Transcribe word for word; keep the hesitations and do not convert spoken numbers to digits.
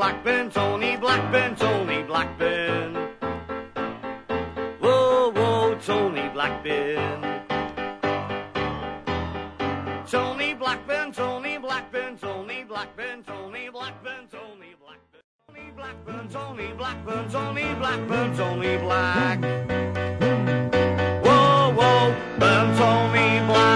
Blackburn, Tony Blackburn, Tony Blackburn. Whoa, whoa, Tony Blackburn. Tony Blackburn, Tony Blackburn, Tony Blackburn, Tony Blackburn, Tony Blackburn. Tony Blackburn, Tony Blackburn, Tony Blackburn, Tony Black. Whoa, whoa, burn Tony Black.